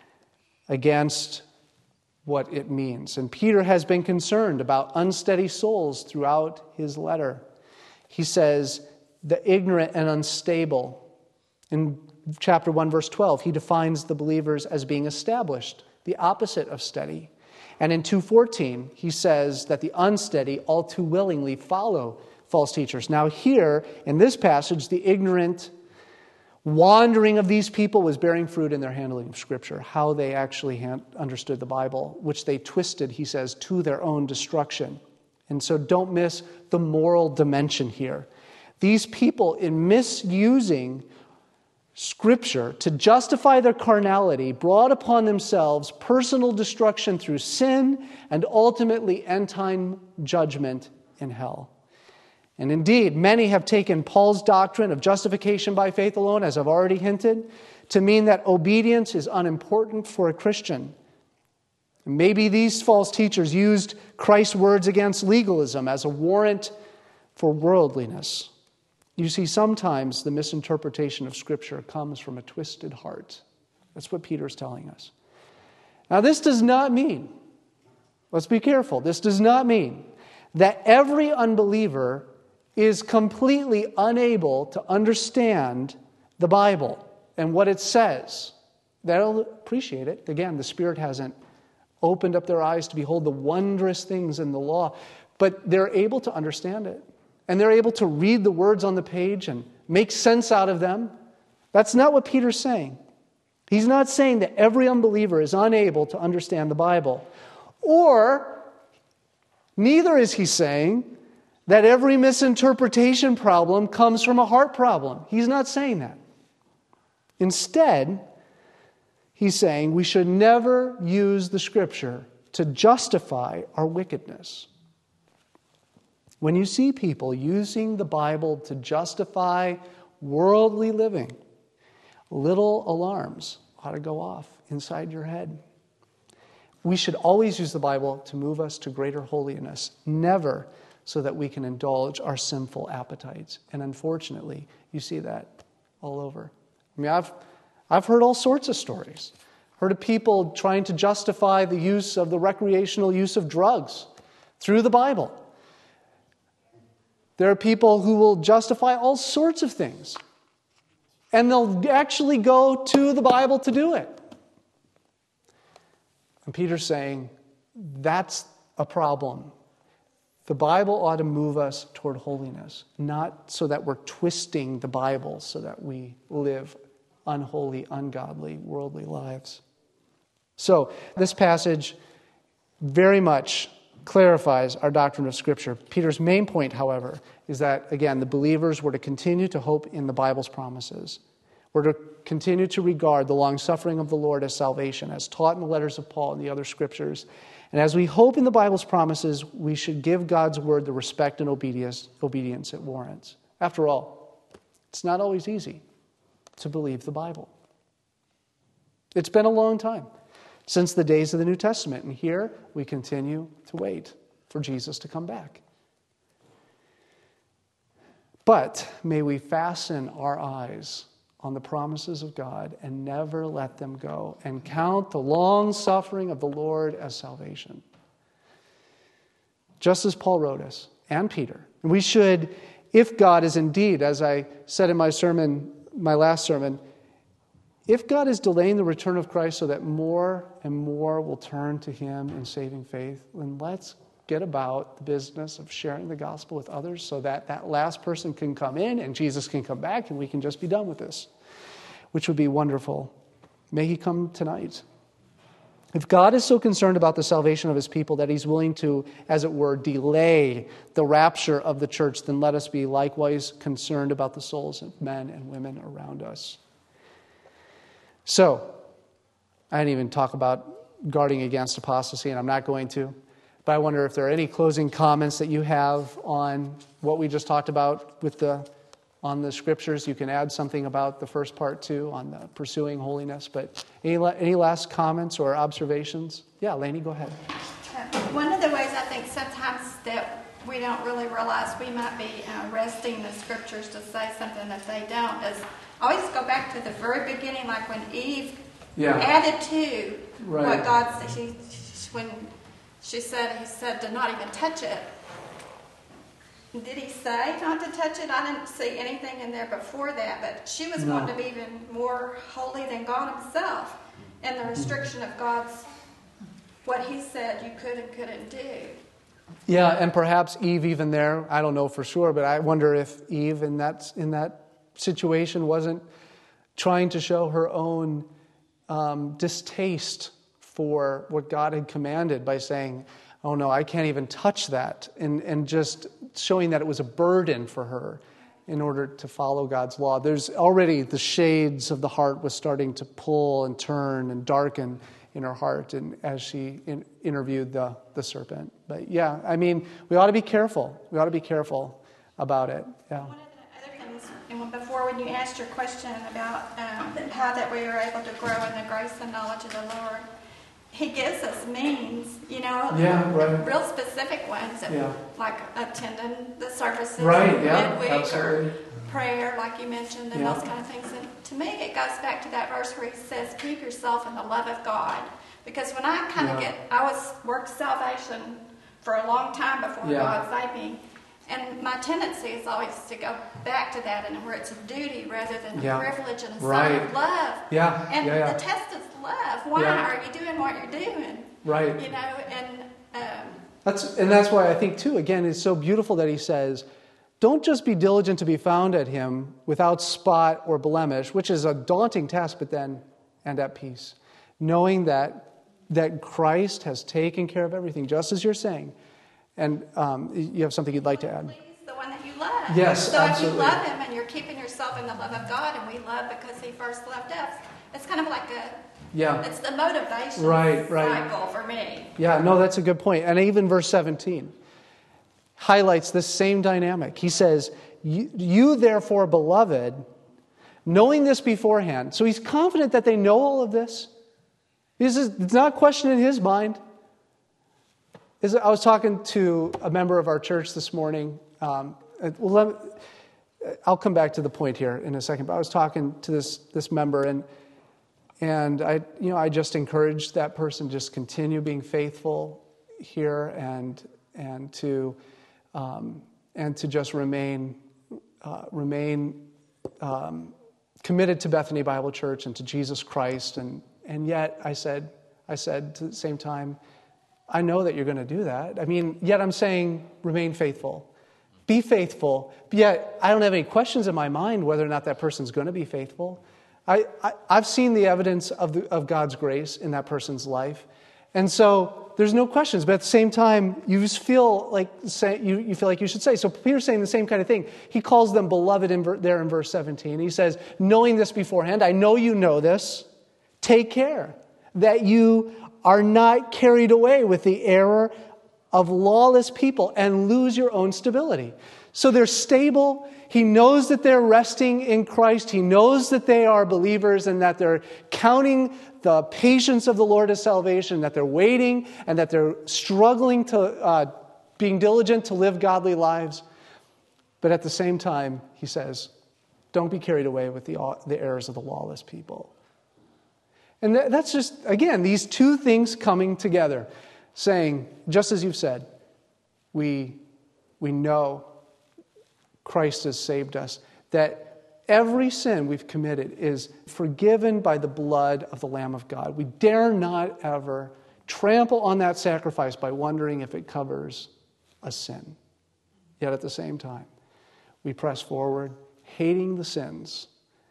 against what it means. And Peter has been concerned about unsteady souls throughout his letter. He says, the ignorant and unstable. In chapter one, verse twelve, he defines the believers as being established, the opposite of steady. And in two fourteen, he says that the unsteady all too willingly follow false teachers. Now here, in this passage, the ignorant wandering of these people was bearing fruit in their handling of Scripture, how they actually hand, understood the Bible, which they twisted, he says, to their own destruction. And so don't miss the moral dimension here. These people, in misusing Scripture to justify their carnality, brought upon themselves personal destruction through sin and ultimately end-time judgment in hell. And indeed, many have taken Paul's doctrine of justification by faith alone, as I've already hinted, to mean that obedience is unimportant for a Christian. Maybe these false teachers used Christ's words against legalism as a warrant for worldliness. You see, sometimes the misinterpretation of Scripture comes from a twisted heart. That's what Peter is telling us. Now, this does not mean, let's be careful, this does not mean that every unbeliever is completely unable to understand the Bible and what it says. They'll appreciate it. Again, the Spirit hasn't opened up their eyes to behold the wondrous things in the law, but they're able to understand it. And they're able to read the words on the page and make sense out of them. That's not what Peter's saying. He's not saying that every unbeliever is unable to understand the Bible. Or, neither is he saying that every misinterpretation problem comes from a heart problem. He's not saying that. Instead, he's saying we should never use the Scripture to justify our wickedness. When you see people using the Bible to justify worldly living, little alarms ought to go off inside your head. We should always use the Bible to move us to greater holiness, never so that we can indulge our sinful appetites. And unfortunately, you see that all over. I mean, I've, I've heard all sorts of stories. Heard of people trying to justify the use of the recreational use of drugs through the Bible. There are people who will justify all sorts of things. And they'll actually go to the Bible to do it. And Peter's saying, that's a problem. The Bible ought to move us toward holiness, not so that we're twisting the Bible so that we live unholy, ungodly, worldly lives. So, this passage very much clarifies our doctrine of Scripture. Peter's main point, however, is that, again, the believers were to continue to hope in the Bible's promises. We're to continue to regard the long-suffering of the Lord as salvation, as taught in the letters of Paul and the other Scriptures. And as we hope in the Bible's promises, we should give God's word the respect and obedience, obedience it warrants. After all, it's not always easy to believe the Bible. It's been a long time since the days of the New Testament, and here we continue to wait for Jesus to come back. But may we fasten our eyes on the promises of God and never let them go, and count the long suffering of the Lord as salvation. Just as Paul wrote us, and Peter. And we should, if God is indeed, as I said in my sermon, my last sermon, if God is delaying the return of Christ so that more and more will turn to Him in saving faith, then let's get about the business of sharing the gospel with others so that that last person can come in and Jesus can come back and we can just be done with this, which would be wonderful. May He come tonight. If God is so concerned about the salvation of His people that He's willing to, as it were, delay the rapture of the church, then let us be likewise concerned about the souls of men and women around us. So, I didn't even talk about guarding against apostasy, and I'm not going to. But I wonder if there are any closing comments that you have on what we just talked about with the on the Scriptures. You can add something about the first part too, on the pursuing holiness. But any any last comments or observations? Yeah, Lainey, go ahead. Uh, One of the ways I think sometimes that we don't really realize we might be uh, wresting the scriptures to say something that they don't is I always go back to the very beginning, like when Eve Yeah. added to Right. what God said. She, she, when she said, he said to not even touch it. Did he say not to touch it? I didn't see anything in there before that, but she was No. wanting to be even more holy than God himself, and the restriction of God's, what he said you could and couldn't do. Yeah, and perhaps Eve even there, I don't know for sure, but I wonder if Eve in that, in that situation wasn't trying to show her own um, distaste for what God had commanded by saying, oh no, I can't even touch that, and, and just showing that it was a burden for her in order to follow God's law. There's already the shades of the heart was starting to pull and turn and darken in her heart, and as she in, interviewed the, the serpent. But yeah, I mean, we ought to be careful. We ought to be careful about it. Yeah. One of the other things, and when- before when you asked your question about um, how that we are able to grow in the grace and knowledge of the Lord, he gives us means, you know, Yeah, right. real specific ones, that, Yeah. like attending the services Right, yeah, midweek absolutely. or prayer, like you mentioned, and Yeah. those kind of things. And to me, it goes back to that verse where he says, keep yourself in the love of God. Because when I kind of Yeah. get, I was worked salvation for a long time before Yeah. God saved me. And my tendency is always to go back to that, and where it's a duty rather than Yeah. a privilege and a sign Right. of love. Yeah, And yeah, yeah. the test is love. Why Yeah. are you doing what you're doing? Right. You know, and um, That's, and that's why I think, too, again, it's so beautiful that he says, don't just be diligent to be found at him without spot or blemish, which is a daunting task, but then, and at peace. Knowing that that Christ has taken care of everything, just as you're saying. And um, you have something you'd like to add? please the one that you love. Yes, so absolutely. if you love him and you're keeping yourself in the love of God, and we love because he first loved us, it's kind of like a, Yeah. it's the motivation Right, right. cycle for me. Yeah, no, that's a good point. And even verse seventeen highlights this same dynamic. He says, you, you therefore, beloved, knowing this beforehand. So he's confident that they know all of this. This is it's not a question in his mind. Is- I was talking to a member of our church this morning. Um, well, let, I'll come back to the point here in a second. But I was talking to this this member, and and I, you know, I just encouraged that person to just continue being faithful here, and and to um, and to just remain uh, remain um, committed to Bethany Bible Church and to Jesus Christ. And and yet I said I said to the same time, I know that you're going to do that. I mean, yet I'm saying remain faithful. Be faithful. Yet I don't have any questions in my mind whether or not that person's going to be faithful. I, I, I've seen the evidence of, the, of God's grace in that person's life. And so there's no questions. But at the same time, you just feel like say, you, you feel like you should say. So Peter's saying the same kind of thing. He calls them beloved in ver, there in verse seventeen. He says, knowing this beforehand, I know you know this. Take care that you are not carried away with the error of lawless people and lose your own stability. So they're stable. He knows that they're resting in Christ. He knows that they are believers and that they're counting the patience of the Lord as salvation, that they're waiting and that they're struggling to, uh, being diligent to live godly lives. But at the same time, he says, don't be carried away with the, the errors of the lawless people. And that's just, again, these two things coming together, saying, just as you've said, we, we know Christ has saved us, that every sin we've committed is forgiven by the blood of the Lamb of God. We dare not ever trample on that sacrifice by wondering if it covers a sin. Yet at the same time, we press forward, hating the sins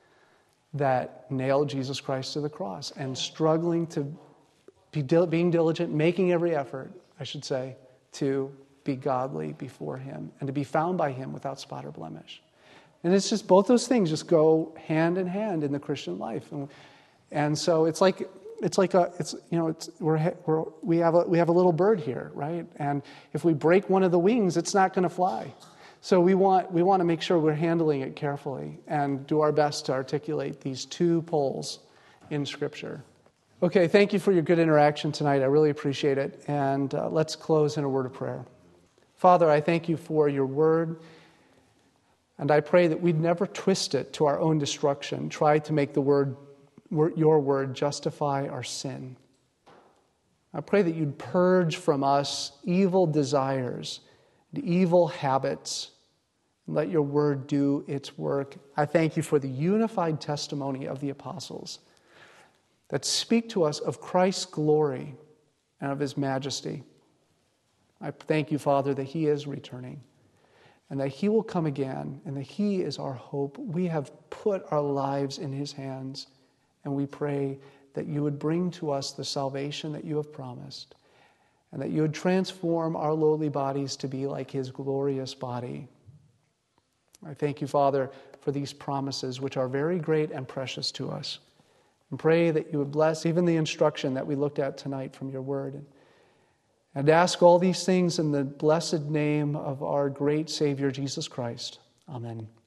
that nailed Jesus Christ to the cross and struggling to be dil- being diligent, making every effort, I should say, to be godly before him and to be found by him without spot or blemish. And it's just both those things just go hand in hand in the Christian life. And, and so it's like it's like a it's you know it's we're, we're we have a we have a little bird here, right? And if we break one of the wings, it's not going to fly. So we want we want to make sure we're handling it carefully and do our best to articulate these two poles in Scripture. Okay, thank you for your good interaction tonight. I really appreciate it. And uh, let's close in a word of prayer. Father, I thank you for your word, and I pray that we'd never twist it to our own destruction, try to make the word, your word justify our sin. I pray that you'd purge from us evil desires and evil habits, and let your word do its work. I thank you for the unified testimony of the apostles that speak to us of Christ's glory and of his majesty. I thank you, Father, that he is returning and that he will come again and that he is our hope. We have put our lives in his hands, and we pray that you would bring to us the salvation that you have promised, and that you would transform our lowly bodies to be like his glorious body. I thank you, Father, for these promises, which are very great and precious to us. And pray that you would bless even the instruction that we looked at tonight from your word. And ask all these things in the blessed name of our great Savior, Jesus Christ. Amen.